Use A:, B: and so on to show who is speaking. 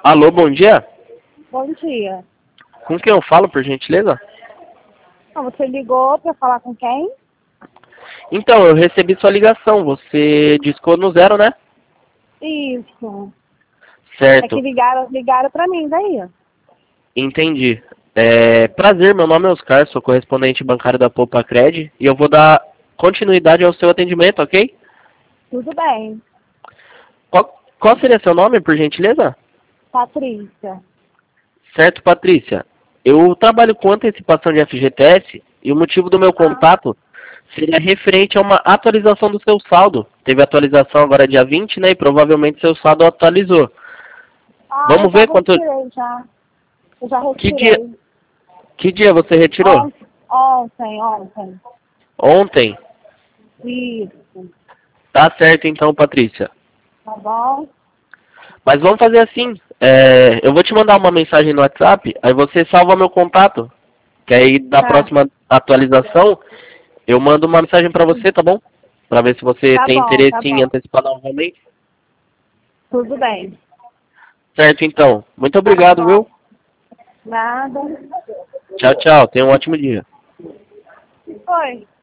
A: Alô, bom dia.
B: Bom dia.
A: Com quem eu falo, por gentileza?
B: Você ligou para falar com quem?
A: Então, eu recebi sua ligação. Você discou no 0, né?
B: Isso. É que
A: Certo.
B: ligaram para mim daí.
A: Entendi. Prazer, meu nome é Oscar, sou correspondente bancário da Poupa Cred e eu vou dar continuidade ao seu atendimento, ok?
B: Tudo bem.
A: Qual seria seu nome, por gentileza?
B: Patrícia.
A: Certo, Patrícia. Eu trabalho com antecipação de FGTS e o motivo do meu contato seria referente a uma atualização do seu saldo. Teve atualização agora dia 20, né? E provavelmente seu saldo atualizou.
B: Eu
A: Vamos
B: já
A: ver quanto...
B: retirei já. Eu já
A: Que dia,
B: retirei.
A: que dia você retirou?
B: Ontem.
A: Ontem?
B: Isso.
A: Tá certo então, Patrícia.
B: Tá bom?
A: Mas vamos fazer assim. Eu vou te mandar uma mensagem no WhatsApp, aí você salva meu contato. Que aí da
B: Tá.
A: próxima atualização eu mando uma mensagem pra você, tá bom? Pra ver se você
B: Tá
A: tem
B: bom,
A: interesse
B: tá
A: em
B: bom.
A: antecipar novamente.
B: Tudo bem.
A: Certo, então. Muito
B: Tá
A: obrigado,
B: bom.
A: viu?
B: Nada.
A: Tchau, tchau. Tenha um ótimo dia.
B: Oi.